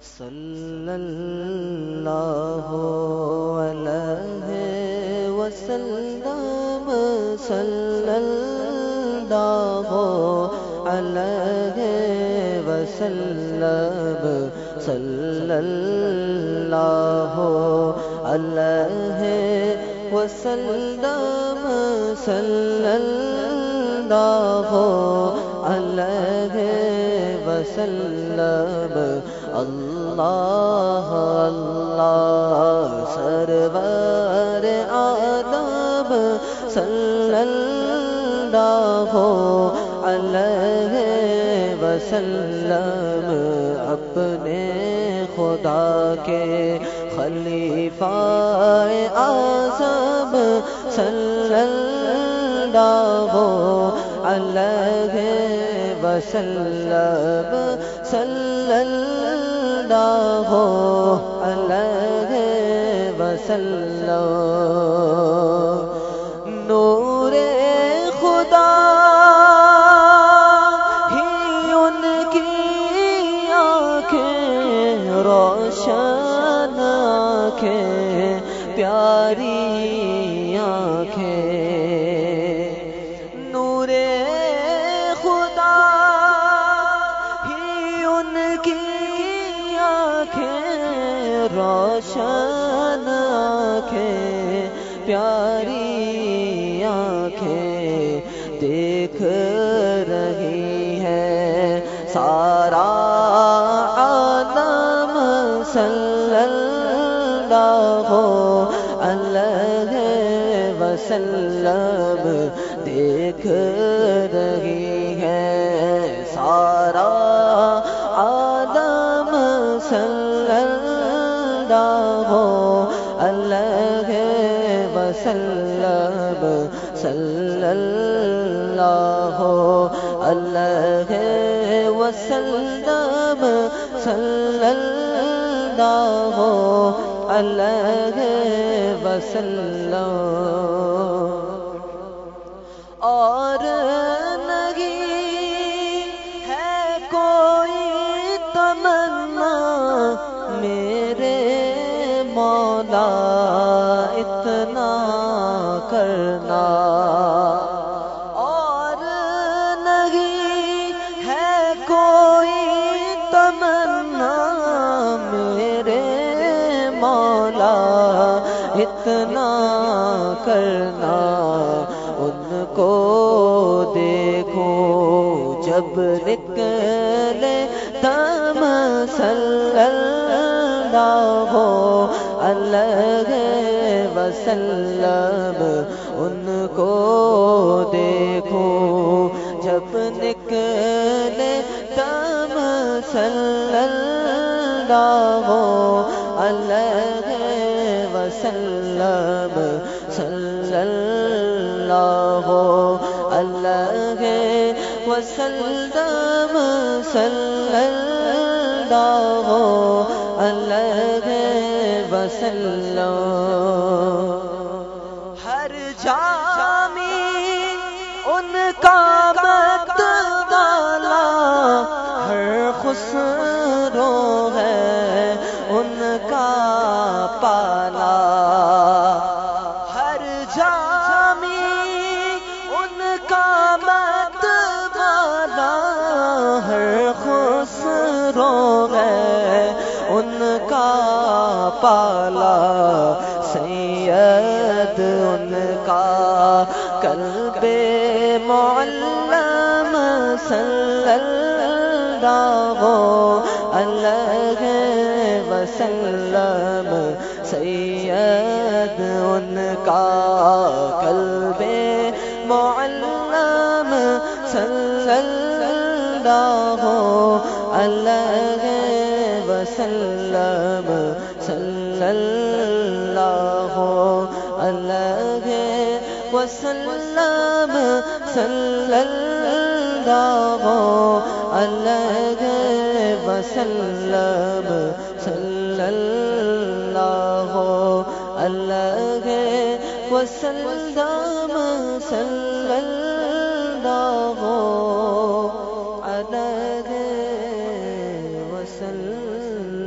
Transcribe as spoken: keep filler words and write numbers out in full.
صلی اللہ علیہ وسلم صلی اللہ علیہ وسلم صلی اللہ علیہ وسلم صلی اللہ علیہ وسلم اللہ اللہ سرور عالم صلی اللہ علیہ وسلم اپنے خدا کے خلیفہ اعظم صلی اللہ علیہ وسلم صلی اللہ علیہ وسلم نور خدا ہی ان کی آنکھیں روشن آنکھیں پیاری آنکھیں نور خدا ہی ان کی آنکھیں روشن آنکھیں پیاری آنکھیں دیکھ رہی ہے سارا عالم صلی اللہ علیہ وسلم دیکھ رہی ہے سارا عالم صلی اللہ علیہ وسلم صلی اللہ علیہ وسلم صلی اللہ علیہ وسلم اور نہیں ہے کوئی تمنا میرے مولا اتنا کرنا اور نہیں ہے کوئی تمنا میرے مولا اتنا کرنا ان کو دیکھو جب نکلے دم صلی اللہ علیہ وسلم ان کو دیکھو جب نکلے دم صلی اللہ علیہ وسلم صلی اللہ علیہ وسلم صلی اللہ علیہ وسلم ہر جامی ان کا مت والا ہر خسرو ہے ان کا پالا ہر جامی ان کا مت والا ہر خسرو ہے ان کا پالا سید ان کا قلب معلم صلی اللہ علیہ وسلم سید ان کا قلب معلم صلی اللہ علیہ وسلم صلی اللہ علیہ وسلم صلی اللہ علیہ وسلم صلی اللہ علیہ وسلم صلی اللہ علیہ وسلم